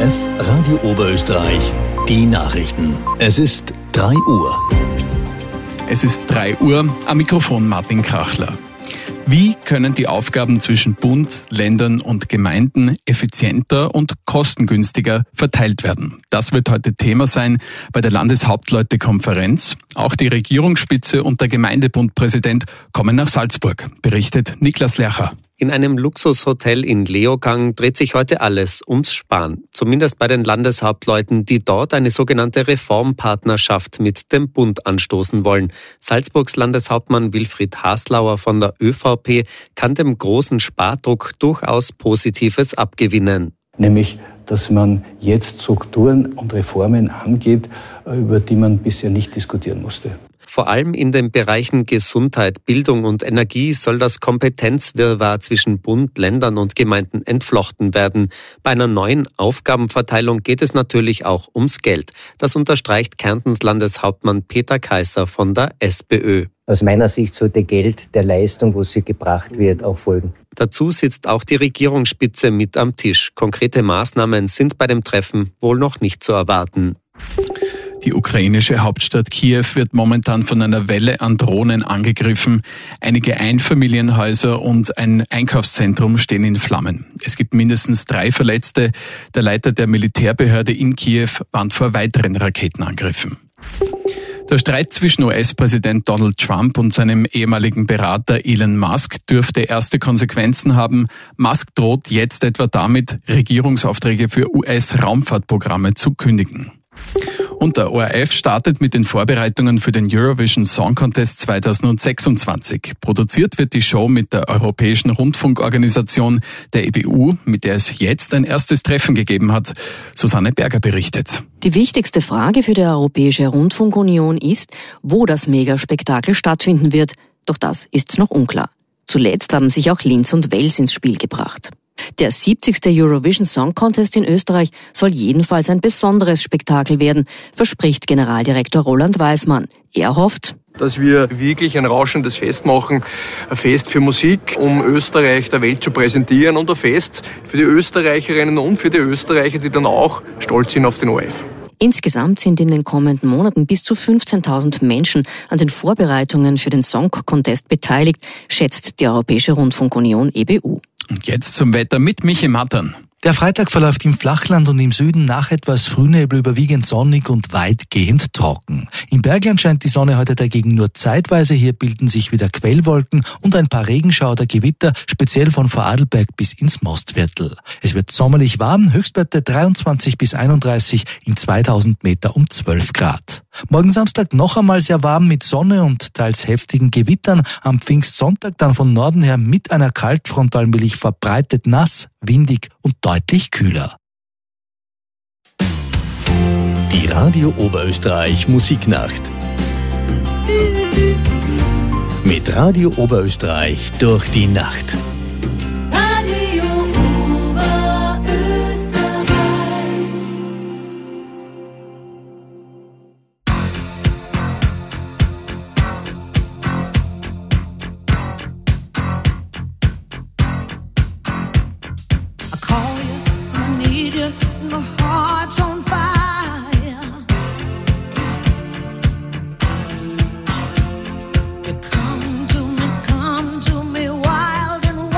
ORF Radio Oberösterreich, die Nachrichten. Es ist 3 Uhr. Es ist 3 Uhr, am Mikrofon Martin Krachler. Wie können die Aufgaben zwischen Bund, Ländern und Gemeinden effizienter und kostengünstiger verteilt werden? Das wird heute Thema sein bei der Landeshauptleutekonferenz. Auch die Regierungsspitze und der Gemeindebundpräsident kommen nach Salzburg, berichtet Niklas Lercher. In einem Luxushotel in Leogang dreht sich heute alles ums Sparen. Zumindest bei den Landeshauptleuten, die dort eine sogenannte Reformpartnerschaft mit dem Bund anstoßen wollen. Salzburgs Landeshauptmann Wilfried Haslauer von der ÖVP kann dem großen Spardruck durchaus Positives abgewinnen. Nämlich, dass man jetzt Strukturen und Reformen angeht, über die man bisher nicht diskutieren musste. Vor allem in den Bereichen Gesundheit, Bildung und Energie soll das Kompetenzwirrwarr zwischen Bund, Ländern und Gemeinden entflochten werden. Bei einer neuen Aufgabenverteilung geht es natürlich auch ums Geld. Das unterstreicht Kärntens Landeshauptmann Peter Kaiser von der SPÖ. Aus meiner Sicht sollte Geld der Leistung, wo sie gebracht wird, auch folgen. Dazu sitzt auch die Regierungsspitze mit am Tisch. Konkrete Maßnahmen sind bei dem Treffen wohl noch nicht zu erwarten. Die ukrainische Hauptstadt Kiew wird momentan von einer Welle an Drohnen angegriffen. Einige Einfamilienhäuser und ein Einkaufszentrum stehen in Flammen. Es gibt mindestens 3 Verletzte. Der Leiter der Militärbehörde in Kiew warnt vor weiteren Raketenangriffen. Der Streit zwischen US-Präsident Donald Trump und seinem ehemaligen Berater Elon Musk dürfte erste Konsequenzen haben. Musk droht jetzt etwa damit, Regierungsaufträge für US-Raumfahrtprogramme zu kündigen. Und der ORF startet mit den Vorbereitungen für den Eurovision Song Contest 2026. Produziert wird die Show mit der Europäischen Rundfunkorganisation, der EBU, mit der es jetzt ein erstes Treffen gegeben hat. Susanne Berger berichtet. Die wichtigste Frage für die Europäische Rundfunkunion ist, wo das Megaspektakel stattfinden wird. Doch das ist noch unklar. Zuletzt haben sich auch Linz und Wels ins Spiel gebracht. Der 70. Eurovision Song Contest in Österreich soll jedenfalls ein besonderes Spektakel werden, verspricht Generaldirektor Roland Weismann. Er hofft, dass wir wirklich ein rauschendes Fest machen, ein Fest für Musik, um Österreich der Welt zu präsentieren und ein Fest für die Österreicherinnen und für die Österreicher, die dann auch stolz sind auf den ORF. Insgesamt sind in den kommenden Monaten bis zu 15.000 Menschen an den Vorbereitungen für den Song Contest beteiligt, schätzt die Europäische Rundfunkunion EBU. Und jetzt zum Wetter mit Michi Mattern. Der Freitag verläuft im Flachland und im Süden nach etwas Frühnebel überwiegend sonnig und weitgehend trocken. Im Bergland scheint die Sonne heute dagegen nur zeitweise. Hier bilden sich wieder Quellwolken und ein paar Regenschauer oder Gewitter, speziell von Vorarlberg bis ins Mostviertel. Es wird sommerlich warm, Höchstwerte 23 bis 31, in 2000 Meter um 12 Grad. Morgen Samstag noch einmal sehr warm mit Sonne und teils heftigen Gewittern. Am Pfingstsonntag dann von Norden her mit einer Kaltfront allmählich verbreitet nass, windig und deutlich kühler. Die Radio Oberösterreich Musiknacht. Mit Radio Oberösterreich durch die Nacht. Come to me wild and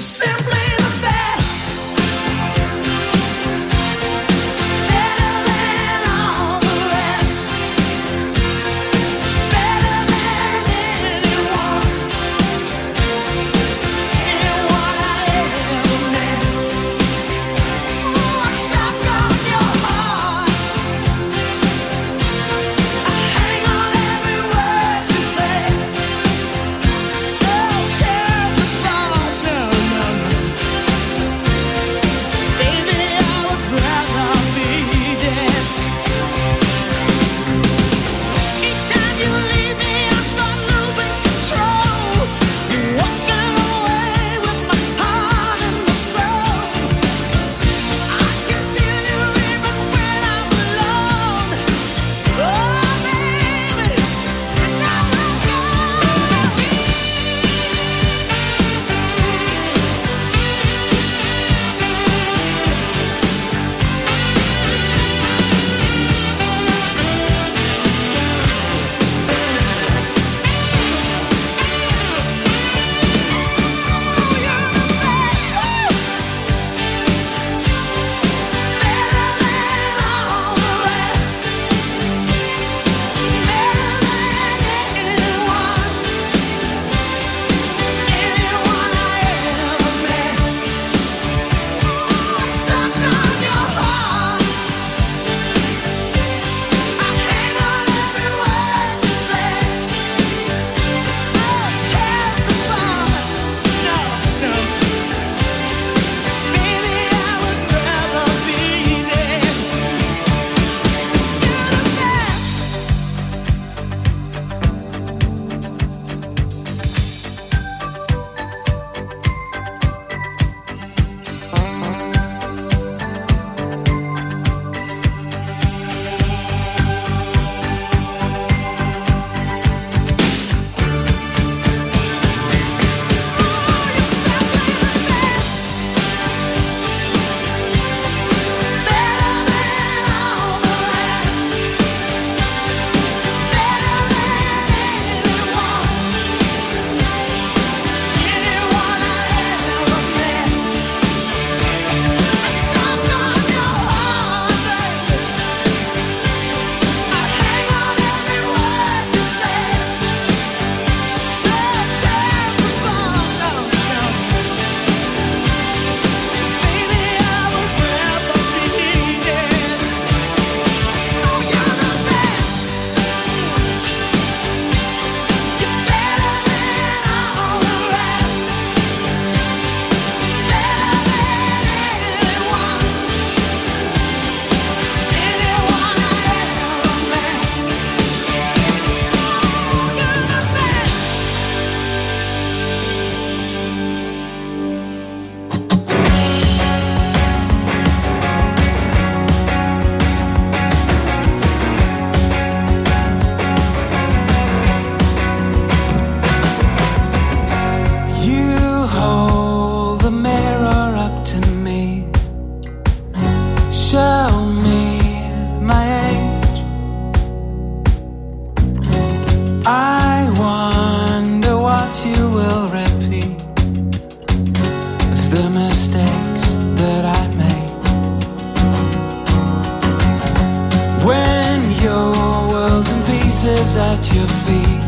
is at your feet,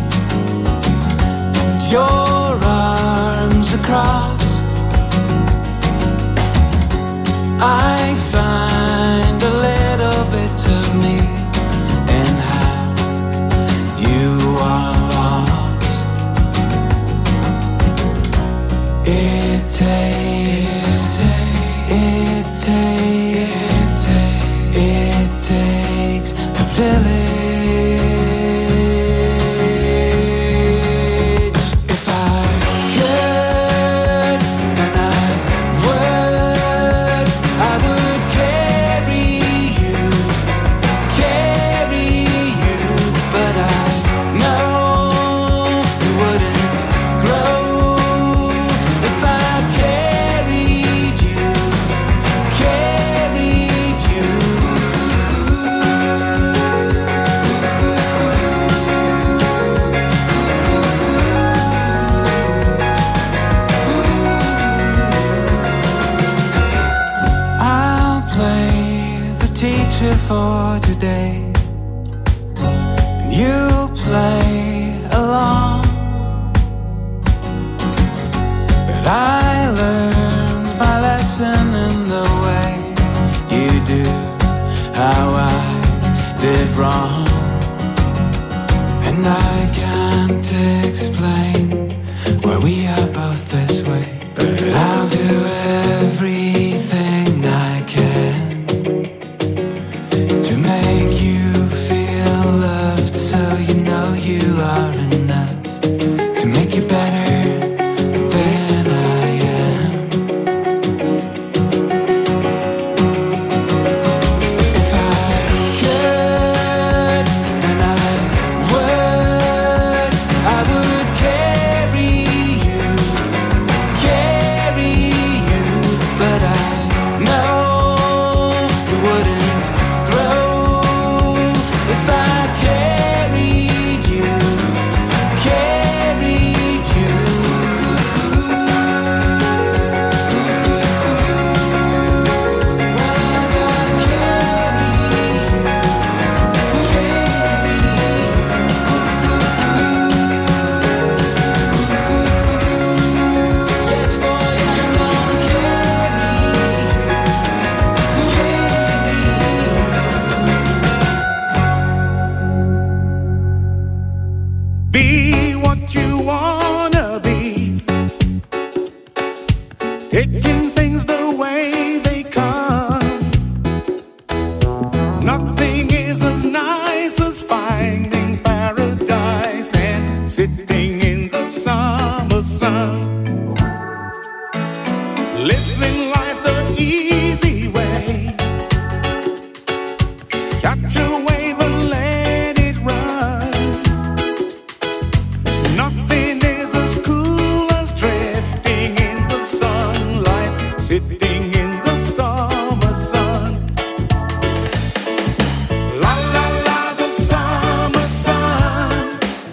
your arms across. I find a little bit of me in how you are lost. It takes a village. If I could and I would carry you, but I know it wouldn't grow if I carry here for today. And you play along, but I learned my lesson in the way you do how I did wrong. And I can't explain why we are both this way, but I'll do everything I can to make you feel loved, so you know you are enough to make you better than I am. If I could and I would carry you, but I know it wouldn't grow if I carried you. Yes, boy, I'm gonna Be what you wanna be, taking things the way they come. Nothing is as nice as finding paradise and sitting in the summer sun. Living life the easy way, catch a wave and let it run. Nothing is as cool as drifting in the sunlight, sitting in the summer sun. La la la, the summer sun.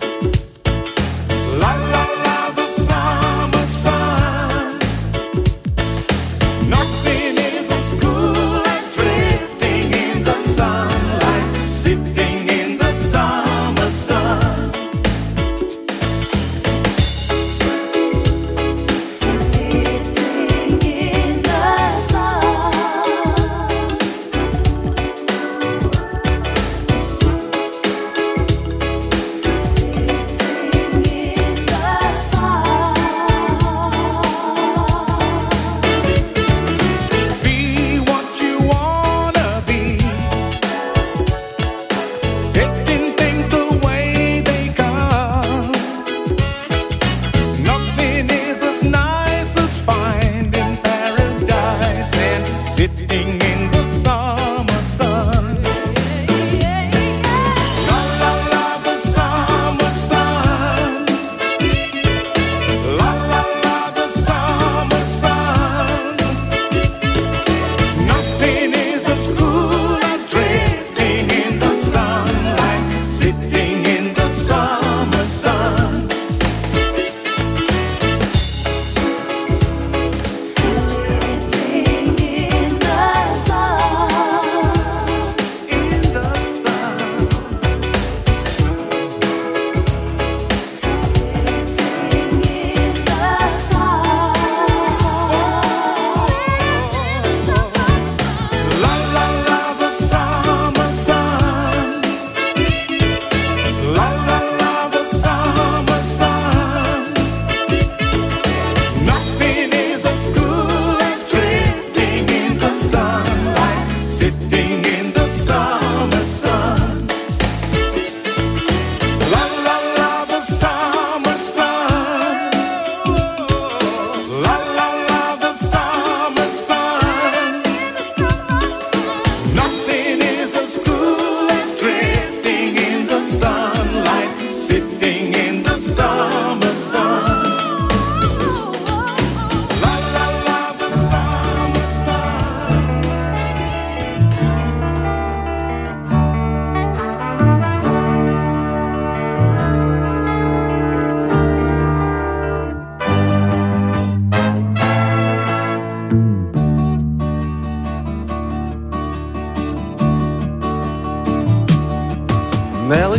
La la la, the summer sun. Nothing is as cool as drifting in the sunlight, sitting in the summer sun. Sitting in the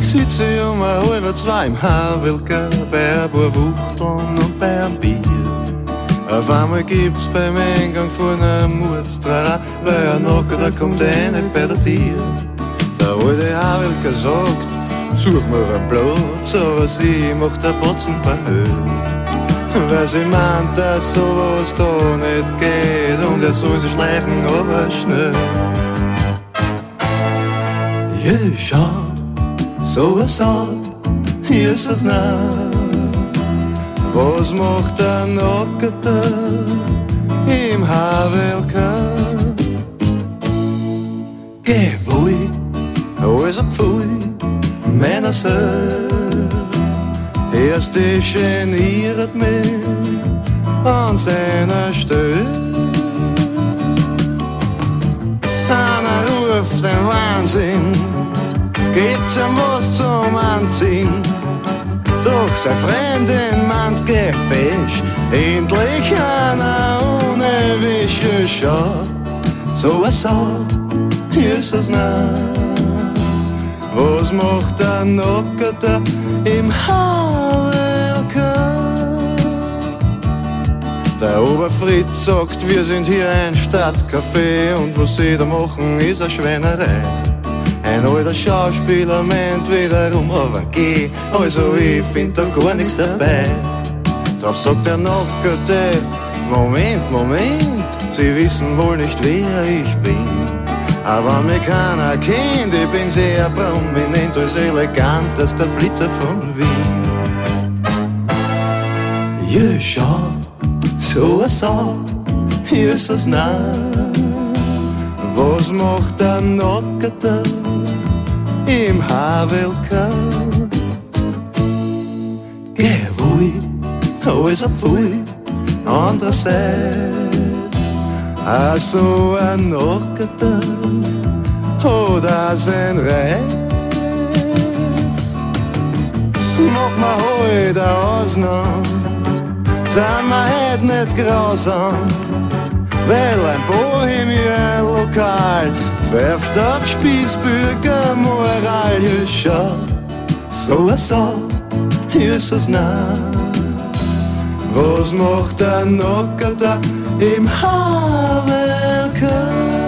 Neulich sitze ich um 1:30 im Havelka bei ein paar Wuchteln und bei einem Bier. Auf einmal gibt's beim Eingang von einem Mordstrara, weil ein Nacker, da kommt einer bei der Tür. Der alte Havelka sagt, such mir einen Platz, aber sie macht ein Potzenbahö. Weil sie meint, dass sowas da nicht geht und er soll sich schleichen, aber schnell. Ja, schau, sowas an, hier ist es nah. Was macht der Nackerte im Havelka? Geh wohl, alles abvoll, meiner Söhne. Erst ich geniert mich an seiner Stelle. Einer ruft den Wahnsinn, gibt's ihm was zum Anziehen. Doch seine Freundin meint, geh fisch, endlich einer ohne Wische. Schau, so was so, hier ist es nah. Was macht der Nackerte im Havelka? Der Oberfritz sagt, wir sind hier ein Stadtcafé und was sie da machen ist eine Schweinerei. Ein alter Schauspieler meint wiederum, aber geh, also ich find da gar nichts dabei. Drauf sagt der Nackerte, Moment, Moment, Sie wissen wohl nicht, wer ich bin. Aber mich keiner kennt, ich bin sehr prominent, als elegantester Flitzer von Wien. Ja, schau, so was so, hier ist es nah. Was macht der Nackerte im Havelka? Geh wohl, alles abvoll, andererseits auch so ein Nackerte oder sein Reiz. Mach mir heute eine Ausnahme, sind wir heute nicht grausam, weil ein Bohemian-Lokal pfeift auf Spießbürgermoral. Ja, schau, so was so, hier ist es nah. Was macht der Nackerte im Havelka?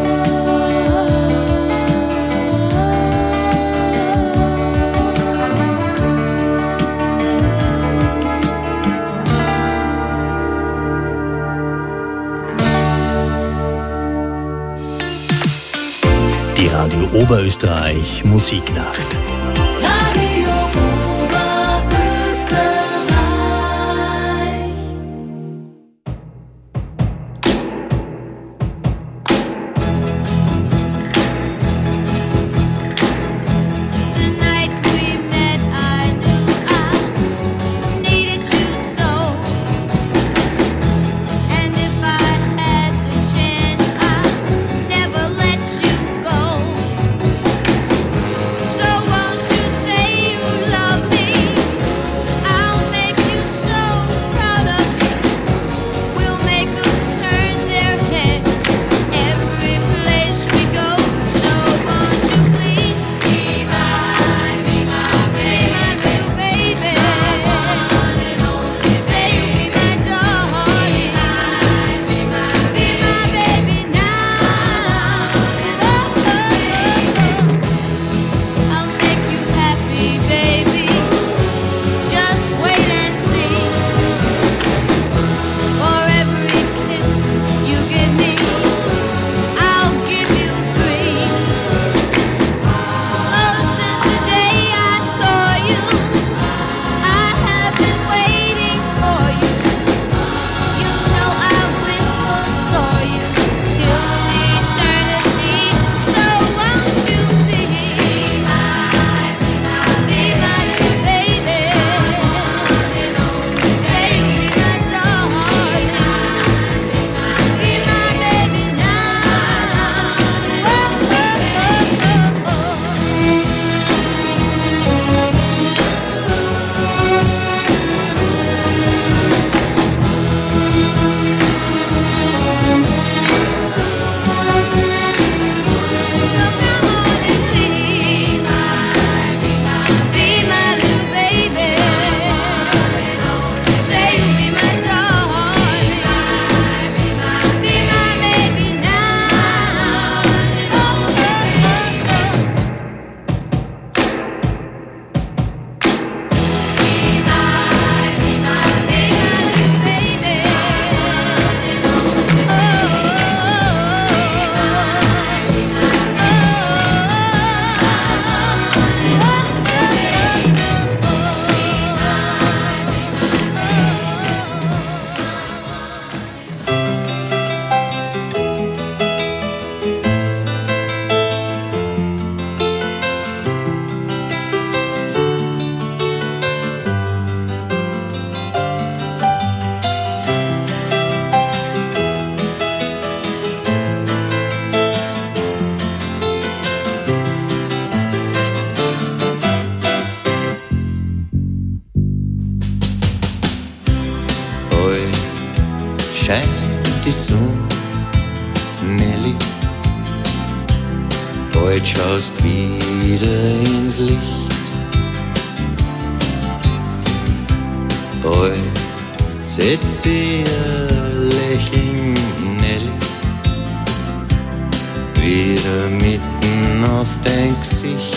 Die Radio Oberösterreich Musiknacht. Won't you die Sonne, Nelly. Bald schaust wieder ins Licht. Bald setzt sie ein Lächeln, Nelly, wieder mitten auf dein Gesicht.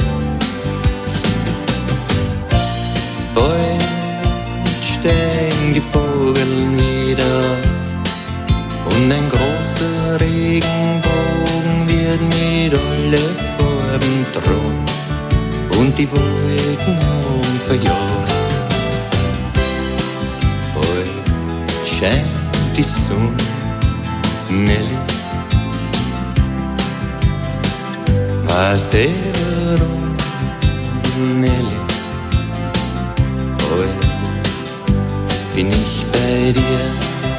Bald steigen die Vögel wieder und ein großer Regenbogen wird mit alle Farben tragen und die Wolken haben verjagt. Bald scheint die Sonne, Nelly. Weißt du warum, Nelly? Bald bin ich bei dir.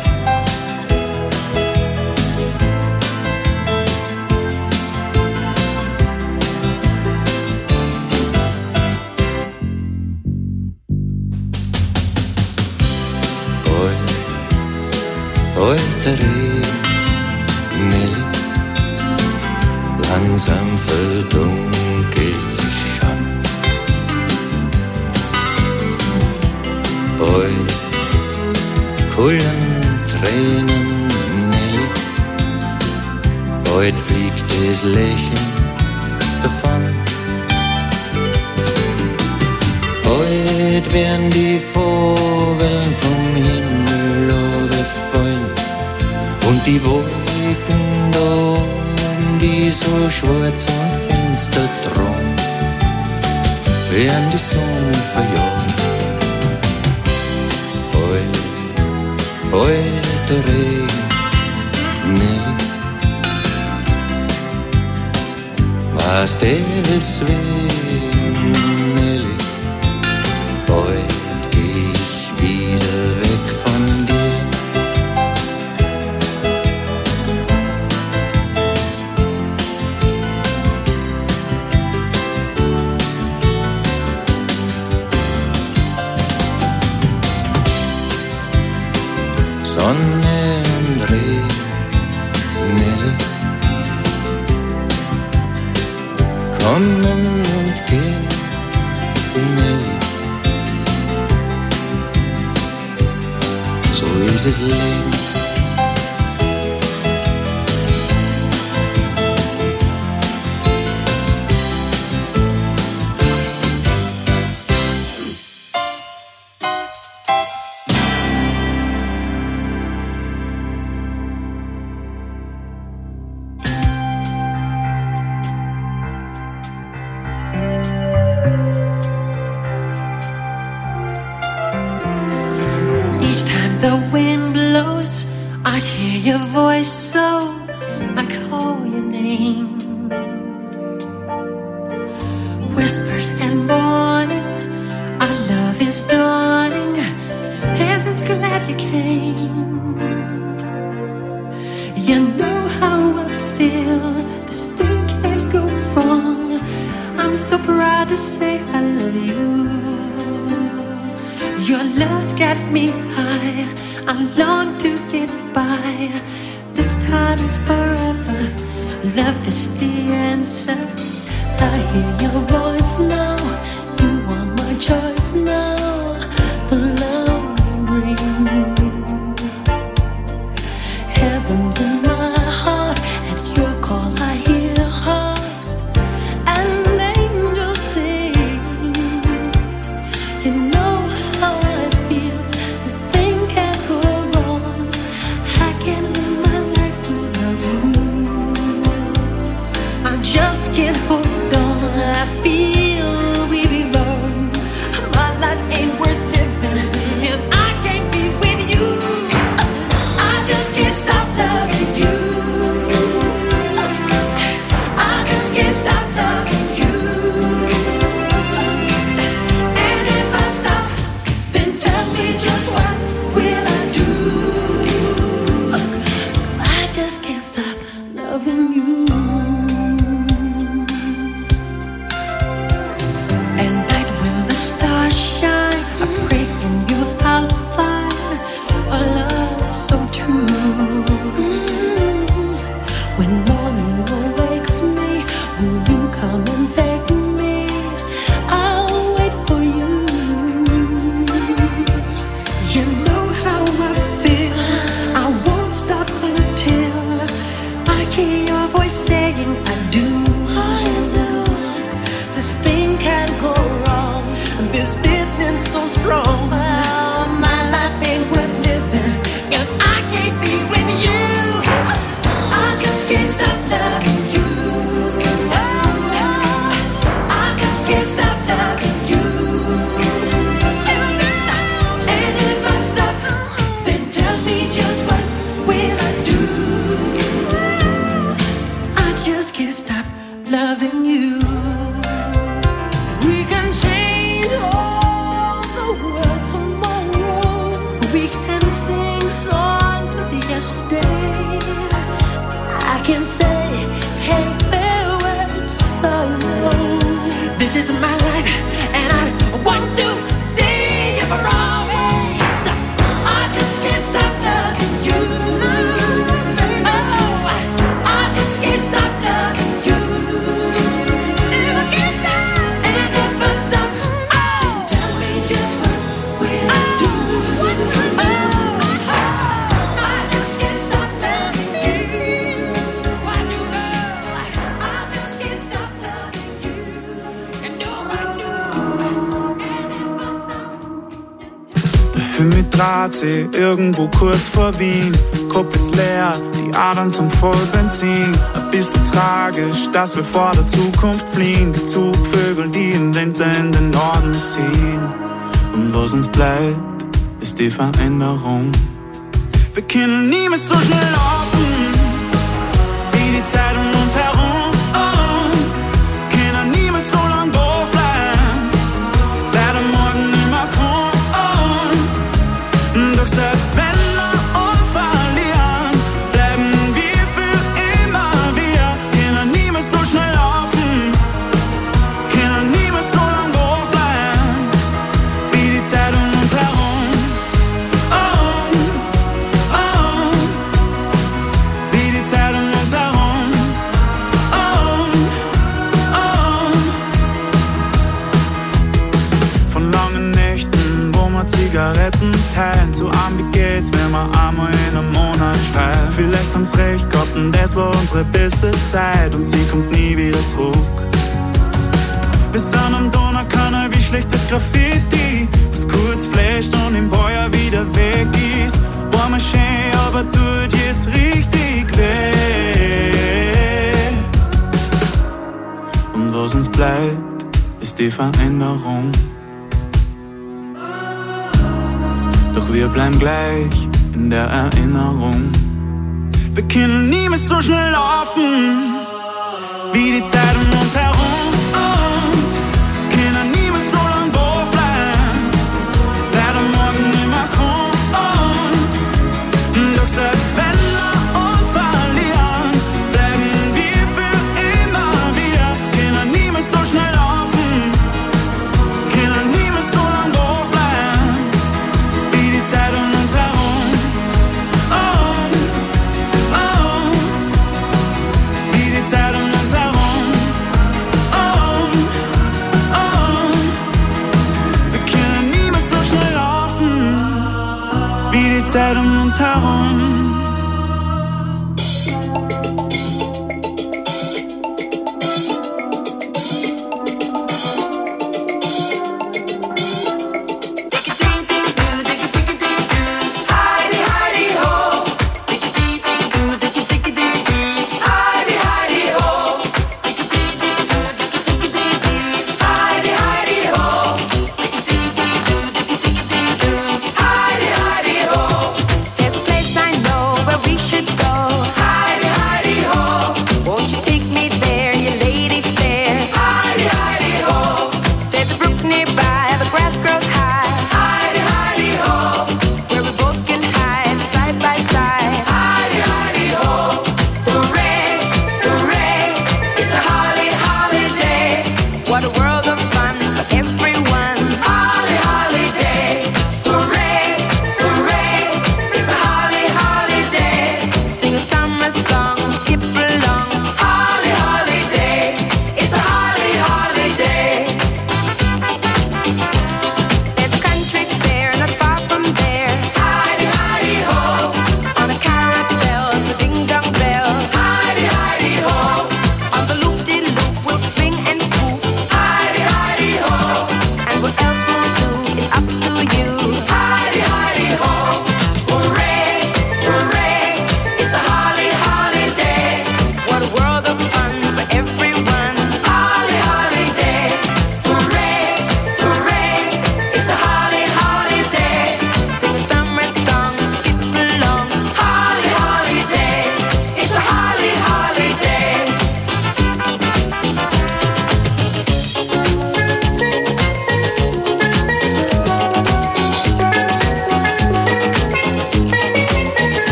Bald der Regen, Nelly, langsam verdunkelt sich schon. Bald kullern Tränen, Nelly, bald fliegt das Lächeln davon. Bald werden die Vögel vom Himmel runterfallen und die Wolken da oben, die so schwarz und finster drohen, werden die Sonne verjagt. Bald der Regen, Nelly. Weißt du weswegen, Nelly? Bald geh ich wieder weg von dir. Sonne und Regen, Nelly, kommen und gehen, Nelly. So ist es Leben. Each time the wind blows, I hear your voice, so I call your name. Whispers and morning, our love is dawning. Heaven's glad you came. You know how I feel, this thing can't go wrong. I'm so proud to say I love you. Your love's got me high, I long to get by. This time is forever, love is the answer. I hear your voice now, you are my choice now. The love you bring, heaven's in my heart. At your call I hear harps and angels sing. You know how I feel, this thing can't go wrong. I can't live my life without you. I just can't hold on, I feel we belong. My life ain't worth living, and I can't be with you. I just can't stop loving you. I just can't stop loving you. And if I stop, then tell me just what will I do? 'Cause I just can't stop loving you. At night when the stars shine, I pray in you I'll find a love so true. always saying I do. This thing can't go wrong. This feeling so strong. Oh, my life ain't worth living if I can't be with you. I just can't stop loving you. I just can't stop loving you. And if I stop, then tell me just what will I do? I just can't stop loving you. We can change all the world tomorrow. We can sing songs of yesterday. I can say, hey, farewell to sorrow. This is my life, and I want to see you for always. I just can't stop loving you. Oh, I just can't stop loving you. If I can't stop, and if I stop, then tell me just what will I do? I just can't stop loving you. Why do, girl? I just can't stop loving you. And no, I do. And if I stop. Der Himmel dreht sich irgendwo kurz vor Wien. Kopf ist leer, die Adern sind voll Benzin. Ein bisschen tragisch, dass wir vor der Zukunft fliehen. Die Zugvögel, die im Winter in den Norden ziehen. Und was uns bleibt, ist die Veränderung. Wir können nie mehr so schnell laufen, wie die Zeit um uns herum. Können nie mehr so lang durchbleiben, leider morgen nicht mehr kommt. Doch selbst wenn wir uns verlieren, bleiben wir für immer wir. Können nie mehr so schnell laufen, können nie mehr so lang durchbleiben, wie die Zeit um uns herum. Wie die Zeit um uns herum. Von langen Nächten, wo wir Zigaretten teilen, zu Abend geht's, wenn wir einmal in einem Monat schreien. Vielleicht haben's recht gehabt und das war unsere beste Zeit und sie kommt nie wieder zurück. Wir sind am Donaukanal wie schlechtes Graffiti, was kurz flasht und im Baujahr wieder weg ist. War mal schön, aber tut jetzt richtig weh. Und was uns bleibt, ist die Veränderung. Doch wir bleiben gleich in der Erinnerung. Wir können nie mehr so schnell laufen, wie die Zeit um uns herum. Können nie mehr so lang durchbleiben, leider morgen nicht mehr kommt. Doch selbst wenn wir uns verlieren, bleiben wir für immer wir. Können nie mehr so schnell laufen, können nie mehr so lang durchbleiben, wie die Zeit um uns herum. Wie die Zeit um uns herum. Wir können nie mehr so schnell laufen, wie die Zeit um uns herum. There's a place I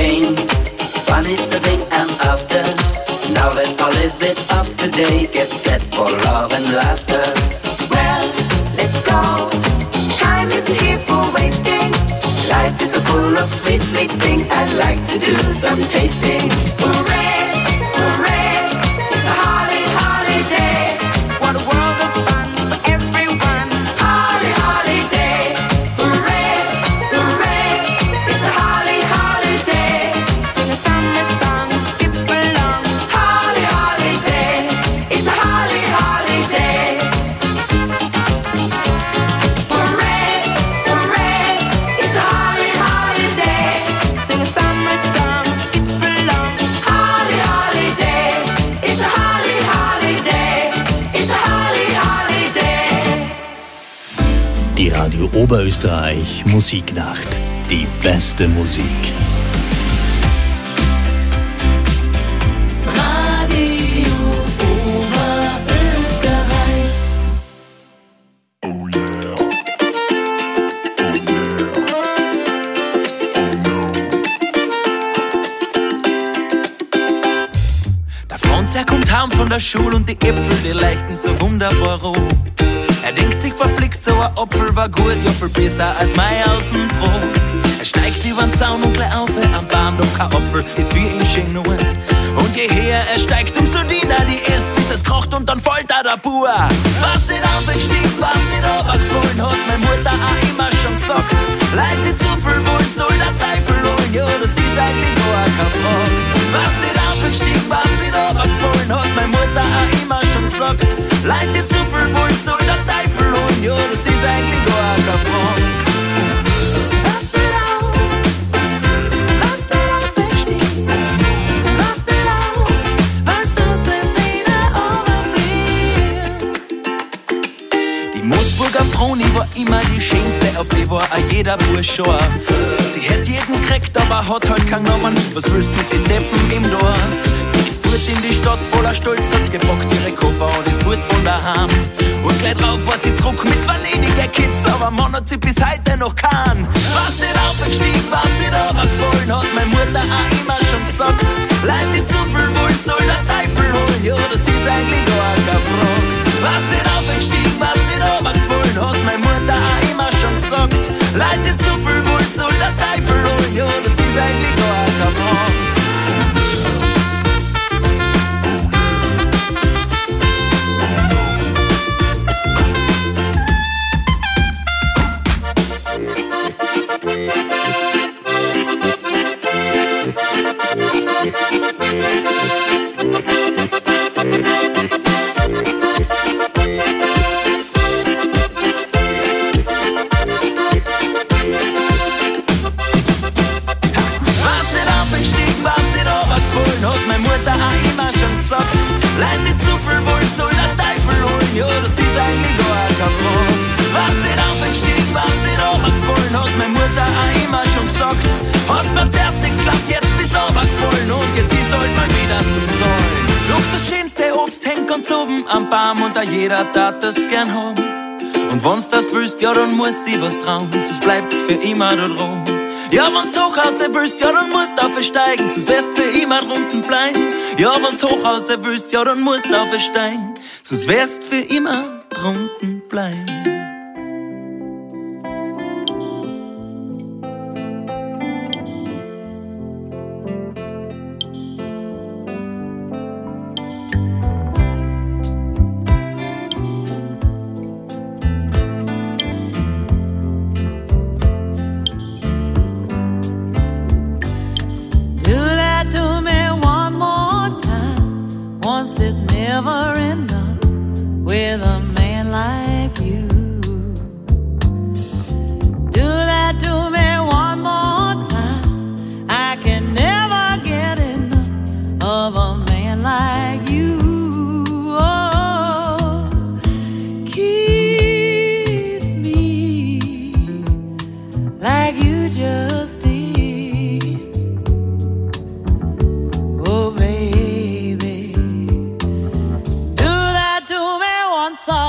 game. Fun is the thing I'm after. Now let's all live it up today. Get set for love and laughter. Well, let's go. Time isn't here for wasting. Life is so full of sweet, sweet things. I'd like to do some tasting. Hooray, hooray, it's a holly, holiday. What a world of fun for everyone. Holly, holiday. Hooray, hooray, it's a holly, holiday. Sing a summer song, skip along. Holly, holiday, it's a holly, holiday. Hooray, hooray, it's a holly, holiday. Sing a summer song, skip along. Holly, holiday, it's a holly, holiday. It's a holly, holiday. Die Radio Oberösterreich Musiknacht. Die beste Musik. Radio Oberösterreich. Der Franz, er kommt heim von der Schule und die Äpfel, die leuchten so wunderbar rot. Er denkt sich verflixt, so ein Apfel war gut, ja viel besser als Mai aus dem Brot. Er steigt über den Zaun und gleich auf am Baum, doch kein Apfel ist für ihn schön nur. Und je höher er steigt, umso diener die isst, bis es kocht und dann fällt da der Bauer. Was nicht aufgestiegen, was nicht runtergefallen, hat meine Mutter auch immer schon gesagt. Leute, die zu viel wollen, soll der Teufel holen, ja, das ist eigentlich gar keine Frage. Was nicht aufgestiegen, was nicht runtergefallen, hat meine Mutter auch immer schon gesagt. Leute, die zu viel wollen, soll der Teufel holen, ja, das ist eigentlich gar keine Frage. Froni war immer die schönste, auf die war auch jeder Bursch scharf. Sie hätt jeden gekriegt, aber hat halt keinen Namen. Was willst du mit den Deppen im Dorf? Sie ist fort in die Stadt, voller Stolz, hat's gepackt ihre Koffer und ist fort von daheim. Und gleich drauf war sie zurück mit 2 ledigen Kids, aber Mann hat sie bis heute noch keinen. Was nicht aufgestiegen, was nicht runtergefallen, hat meine Mutter auch immer schon gesagt. Leute, die zu viel wollen, soll der Teufel holen, ja, das ist eigentlich gar keine Frage. Was nicht aufgestiegen, was nicht runtergefallen, hat meine Mutter auch immer schon gesagt. Leute, die zu viel wollen, soll der Teufel holen, ja, das ist eigentlich gar keine Frage. Am Baum und auch jeder darf das gern haben. Und wenn's das willst, ja, dann musst du was trauen, sonst bleibt's für immer da drum. Ja, wenn's Hochhause willst, ja, dann musst du aufsteigen, sonst wirst für immer drunten bleiben. Ja, wenn's Hochhause willst, ja, dann musst du aufsteigen, sonst wirst für immer drunten bleiben. Once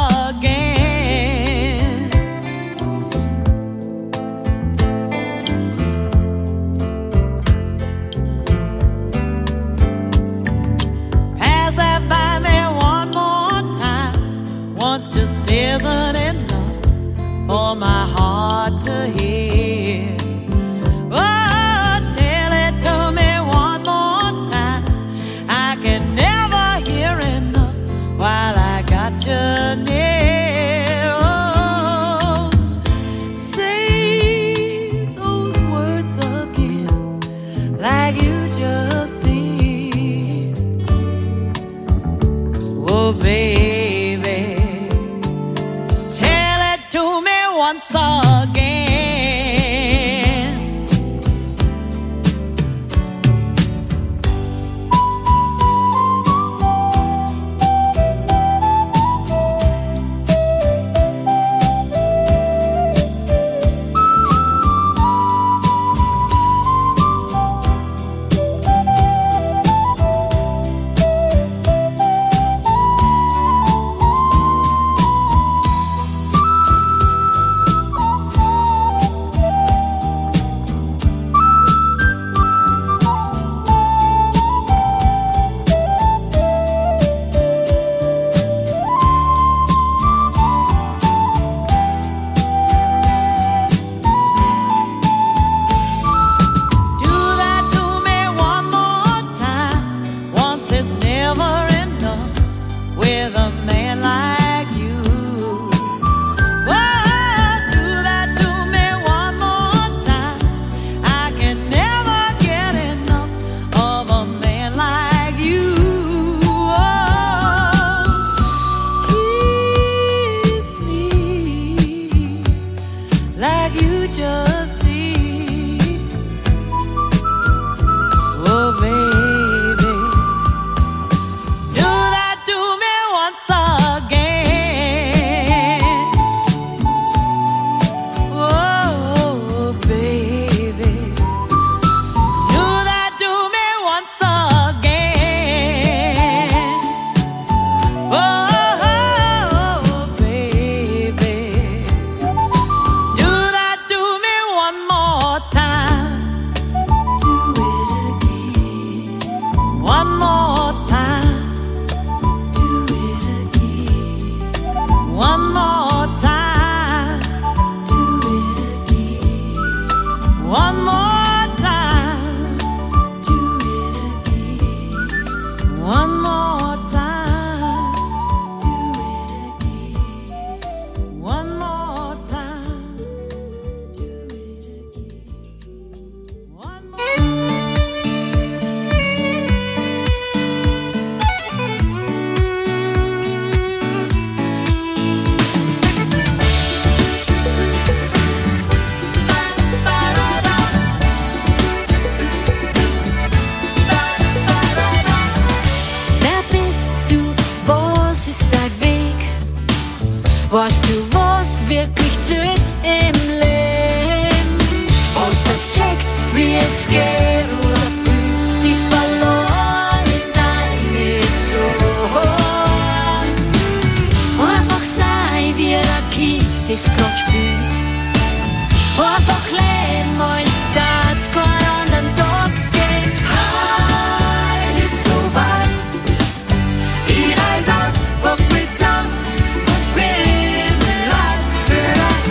Weißt du, was wirklich zählt im Leben? Hast das checkt, wie es geht, oder fühlst dich verloren in deine Sorgen? Einfach sei wie der Kind, das grad spielt. Einfach leben, als darf's keinen anderen Tag geben. Heute ist so weit, ich reis aus, pack mich zusammen und bin bereit für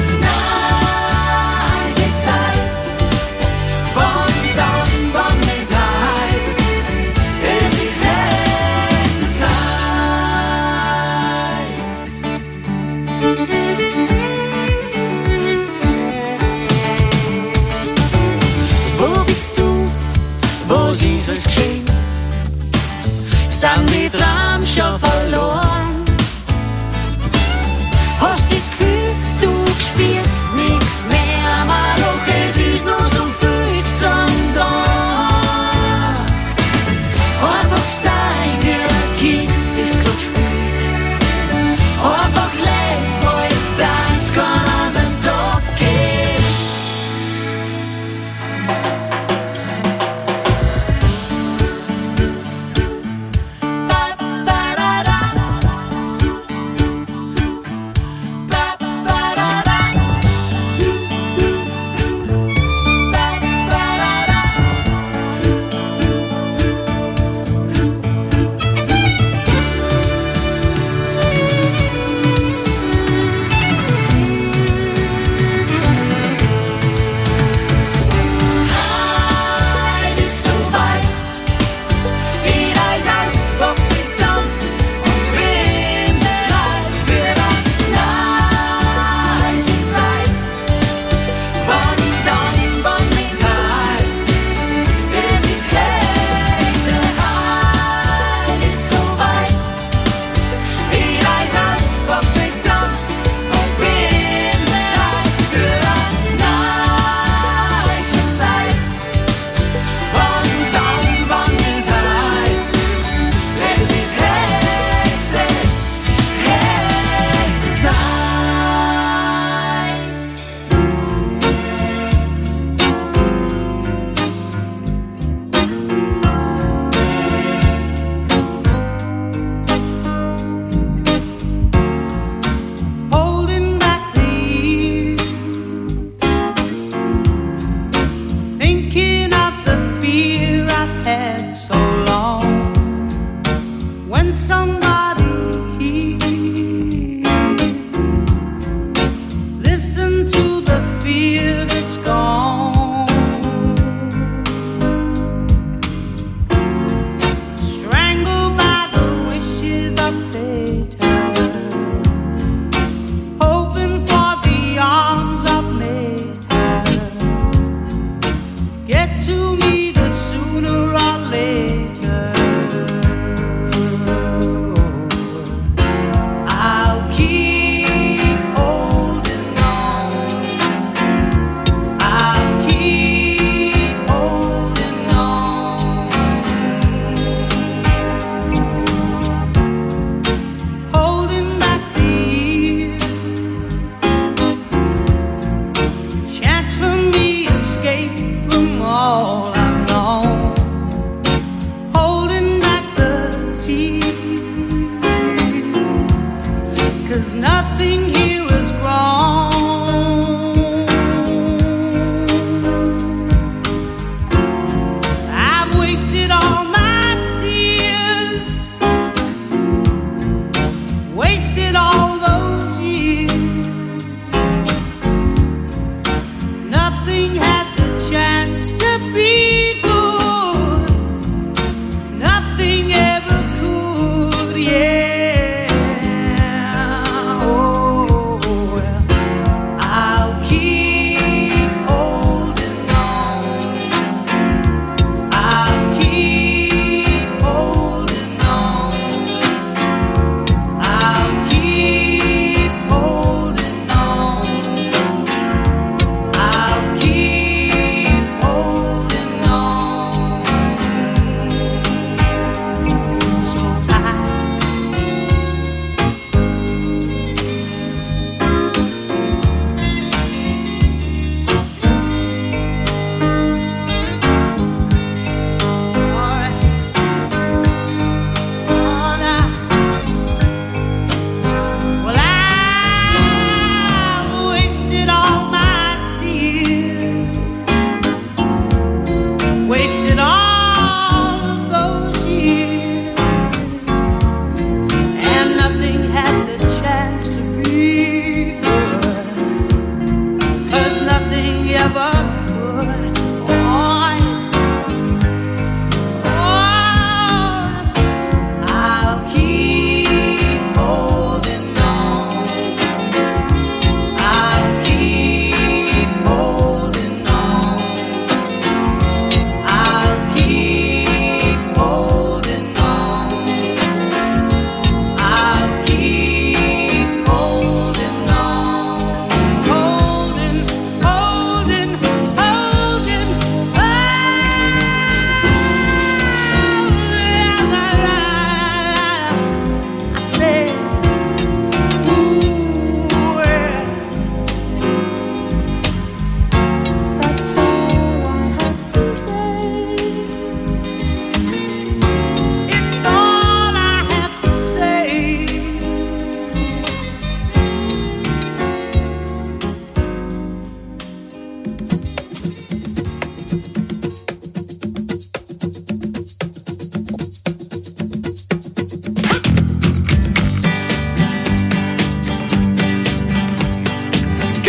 eine Zeit. Wann dann, wann nicht heim, es ist nächste Zeit. Wo bist du? Was ist was geschehen? Sind die Träume schon verloren? Hast das Gefühl, du spürst nichts mehr, aber doch es ist noch so viel zum Tun. Einfach sei wie ein Kind, das grad spielt. Einfach leben, als darf's keinen anderen Tag geben.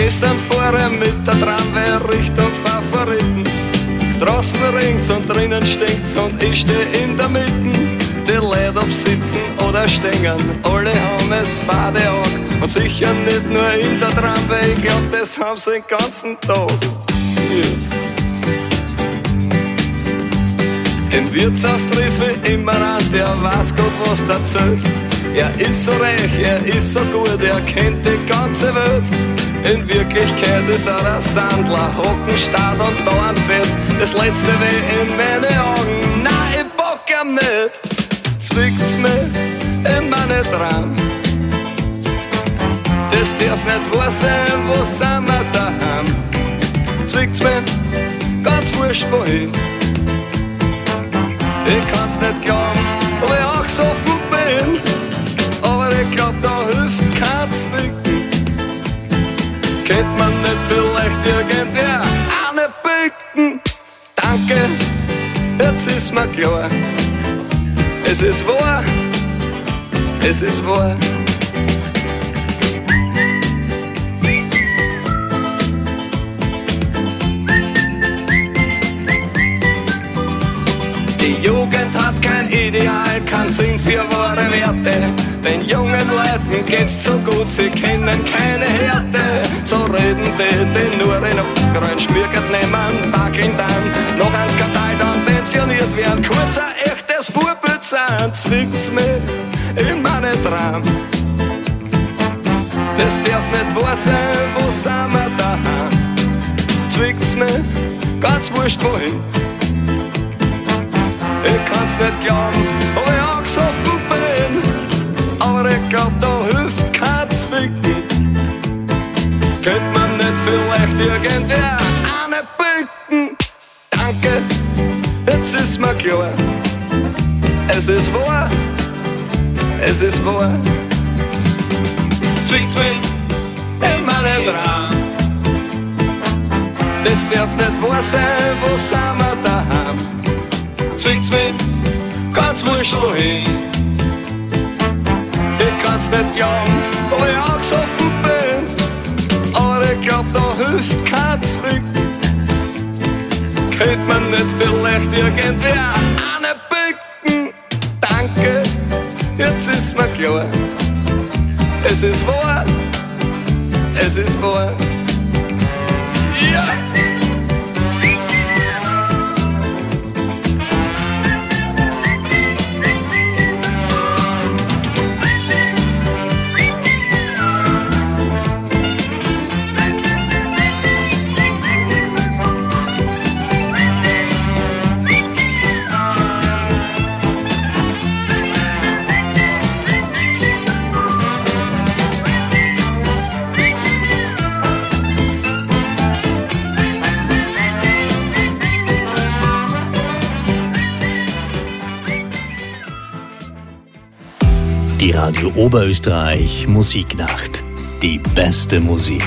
Gestern fuhr mit der Tramway Richtung Favoriten. Draußen ringt's und drinnen stinkt's und ich steh in der Mitte. Die Leute ob sitzen oder stehen, alle haben es fade an. Und sicher nicht nur in der Tramway, ich glaub, das haben sie den ganzen Tag. Im Wirtshaus triff ich immer an, der weiß Gott, was erzählt. Er ist so reich, er ist so gut, er kennt die ganze Welt. In Wirklichkeit ist er ein Sandler, Hockenstaat und Dornfett. Das letzte weh in meine Augen, nein, ich bock ihm nicht. Zwickt's mir in meine Traum. Das darf nicht wahr sein, wo sind wir daheim? Zwickt's mir ganz wurscht wohin. Ich kann's nicht glauben, ob ich angesoffen bin. Aber ich glaub, da hilft kein Zwicken. Kennt man nicht vielleicht irgendwer eine Bücken? Danke, jetzt ist mir klar. Es ist wahr, es ist wahr. Die Jugend hat kein Ideal, kein Sinn für wahre Werte. Den jungen Leuten geht's so gut, sie kennen keine Härte. So reden die nur in Grün schmirgert nehmen, wackeln dann noch ein Skandal, dann pensioniert werden. Kurz ein echtes Vorbild sein, zwickt's mir in meine Traum. Das darf nicht wahr sein, wo sind wir daheim? Zwickt's mir ganz wurscht wohin. Ich kann's nicht glauben, ob ich angesoffen bin. Aber ich glaub, da hilft kein Zwicken. Könnte man nicht vielleicht irgendwer eine bücken? Danke, jetzt ist mir klar. Es ist wahr, es ist wahr. Zwick, zwick, in meinen Traum. Das darf nicht wahr sein, wo sind wir daheim? Zwick, zwick, ganz wurscht wohin. Ich kann's nicht glauben, ob ich angesoffen bin. Aber ich glaub, da hilft kein Zwicken. Könnte man nicht vielleicht irgendwer eine bücken? Danke, jetzt ist mir klar. Es ist wahr, es ist wahr. Ja! Die Radio Oberösterreich Musiknacht. Die beste Musik.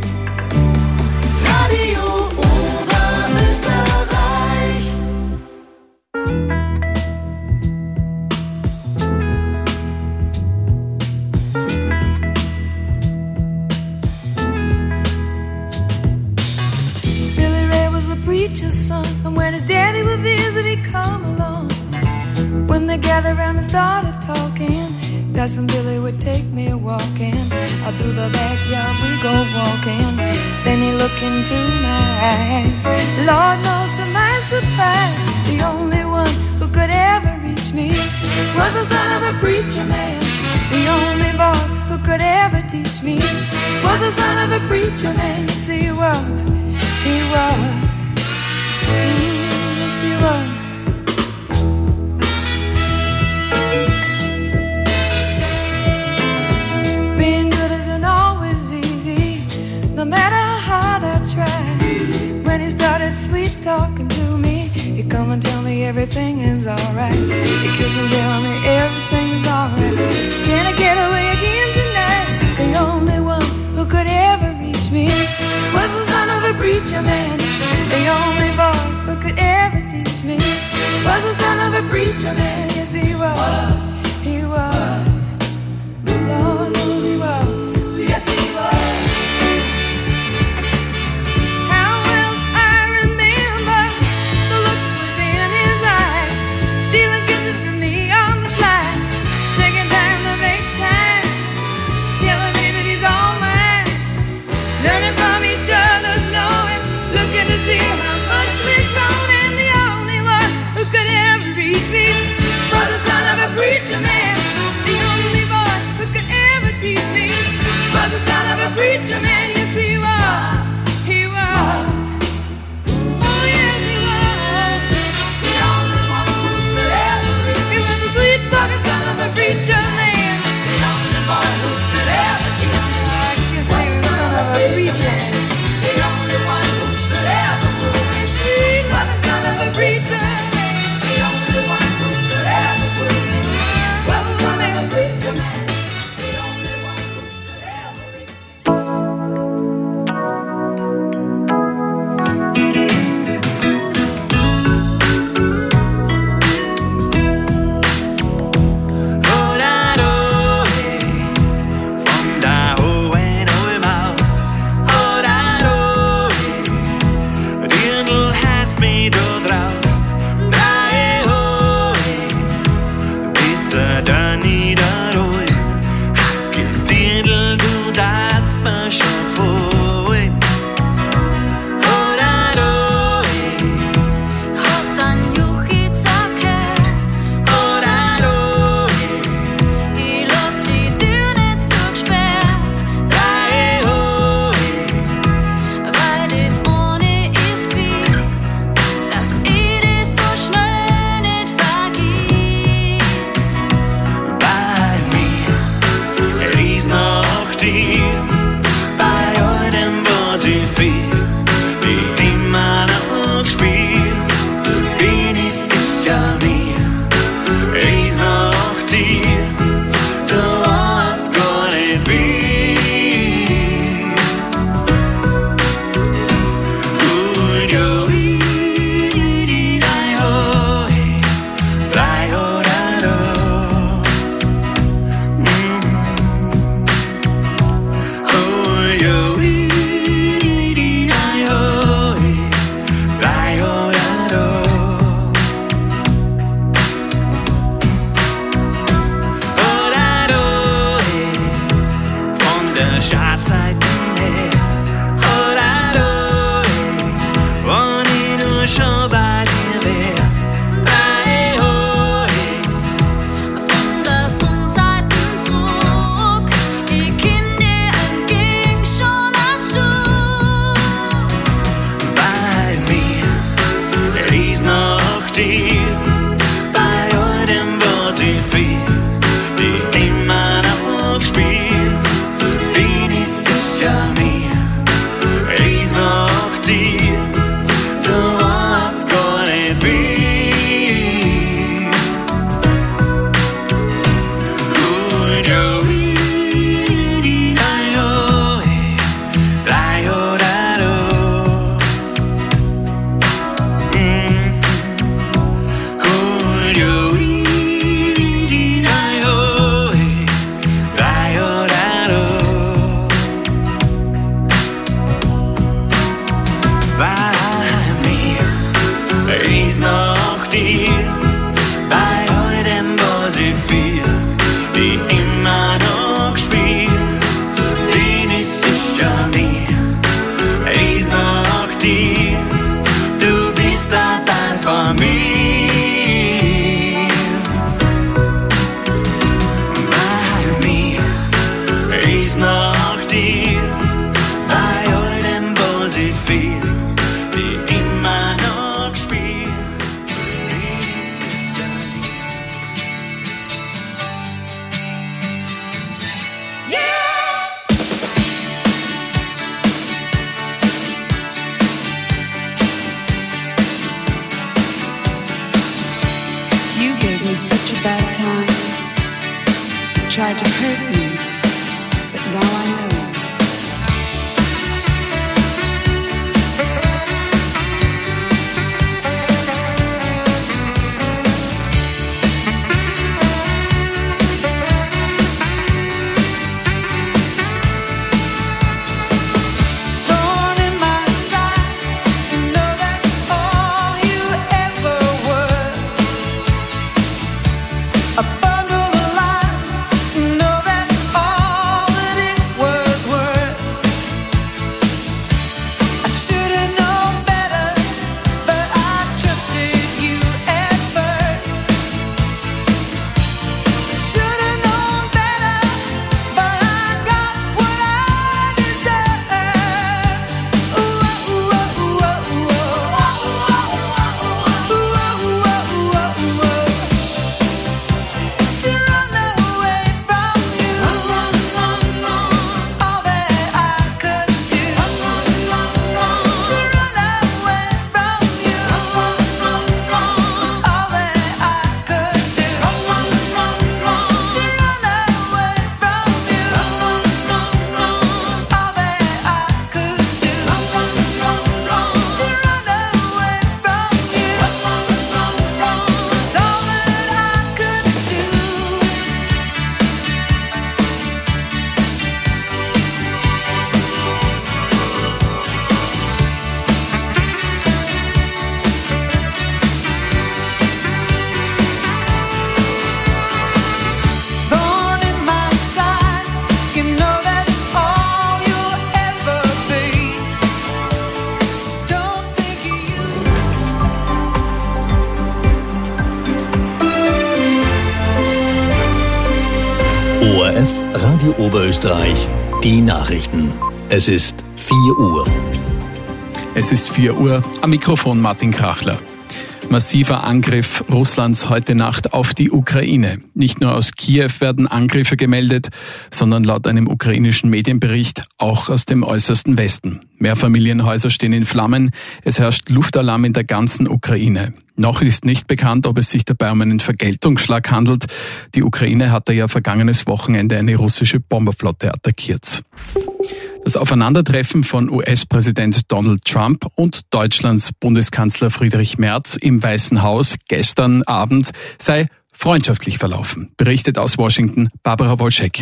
Radio Oberösterreich. Billy Ray was a preacher's son, and when his daddy would visit, he'd come along. When they gathered around and started talking, Cousin Billy would take me walking. Out through the backyard we go walking. Then he looked into my eyes. Lord knows to my surprise, the only one who could ever reach me was the son of a preacher man. The only boy who could ever teach me was the son of a preacher man. Yes, he was. He was. Yes, he was. Being good isn't always easy, no matter how hard I try. When he started sweet talking to me, he'd come and tell me everything is alright. He'd kiss and tell me everything is alright. Can I get away again tonight? The only one who could ever reach me was the son of a preacher man. The only boy who could ever teach me was the son of a preacher man. Yes, he was. He was. Lord knows he was. Yes, he was. was ich fühl, die immer noch spiel, bin ich sicher mir, ist noch dir, du weißt gar nicht wie. Tried to hurt me, but now I know. Thorn in my side, you know that's all you ever were. A bundle of lies, you know that's all that it was worth. I should have known better, but I trusted you at first. I should have known better, but I got what I deserve. Ooh, ooh, ooh, ooh, ooh, to run away from you was all that I could do. To run away from you was all that I could do. To run away from you was all that I could do. To run away from you was all that I could do. Thorn in my side, you know that's all you'll ever be. So don't think you. ORF Radio Oberösterreich, die Nachrichten. Es ist 4 Uhr. Es ist 4 Uhr, am Mikrofon Martin Krachler. Massiver Angriff Russlands heute Nacht auf die Ukraine. Nicht nur aus Kiew werden Angriffe gemeldet, sondern laut einem ukrainischen Medienbericht auch aus dem äußersten Westen. Mehrfamilienhäuser stehen in Flammen. Es herrscht Luftalarm in der ganzen Ukraine. Noch ist nicht bekannt, ob es sich dabei um einen Vergeltungsschlag handelt. Die Ukraine hatte ja vergangenes Wochenende eine russische Bomberflotte attackiert. Das Aufeinandertreffen von US-Präsident Donald Trump und Deutschlands Bundeskanzler Friedrich Merz im Weißen Haus gestern Abend sei freundschaftlich verlaufen. Berichtet aus Washington Barbara Wolschek.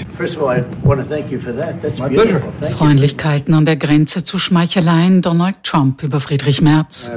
Freundlichkeiten an der Grenze zu Schmeicheleien Donald Trump über Friedrich Merz.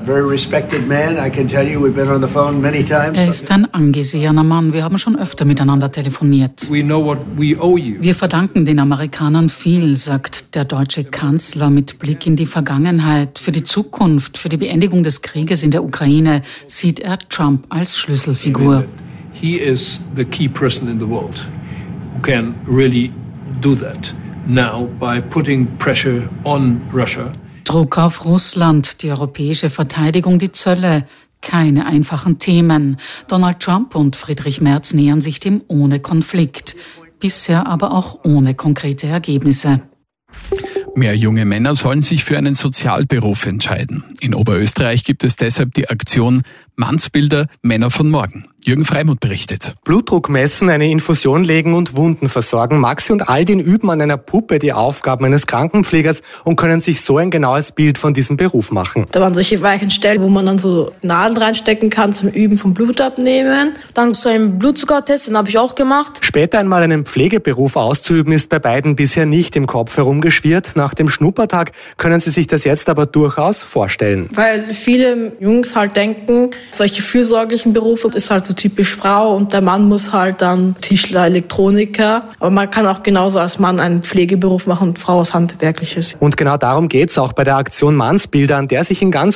Er ist ein angesehener Mann. Wir haben schon öfter miteinander telefoniert. Wir verdanken den Amerikanern viel, sagt der deutsche Kanzler mit Blick in die Vergangenheit. Für die Zukunft, für die Beendigung des Krieges in der Ukraine sieht er Trump als Schlüsselfigur. He is the key person in the world who can really do that now by putting pressure on Russia. Druck auf Russland, die europäische Verteidigung, die Zölle. Keine einfachen Themen. Donald Trump und Friedrich Merz nähern sich dem ohne Konflikt. Bisher aber auch ohne konkrete Ergebnisse. Mehr junge Männer sollen sich für einen Sozialberuf entscheiden. In Oberösterreich gibt es deshalb die Aktion Mannsbilder, Männer von morgen. Jürgen Freimuth berichtet. Blutdruck messen, eine Infusion legen und Wunden versorgen. Maxi und Aldin üben an einer Puppe die Aufgaben eines Krankenpflegers und können sich so ein genaues Bild von diesem Beruf machen. Da waren solche weichen Stellen, wo man dann so Nadeln reinstecken kann zum Üben vom Blut abnehmen. Dann so einen Blutzuckertest, den habe ich auch gemacht. Später einmal einen Pflegeberuf auszuüben, ist bei beiden bisher nicht im Kopf herumgeschwirrt. Nach dem Schnuppertag können sie sich das jetzt aber durchaus vorstellen. Weil viele Jungs halt denken, solche fürsorglichen Berufe ist halt so typisch Frau und der Mann muss halt dann Tischler, Elektroniker. Aber man kann auch genauso als Mann einen Pflegeberuf machen und Frau was Handwerkliches. Und genau darum geht's auch bei der Aktion Mannsbilder, an der sich in ganz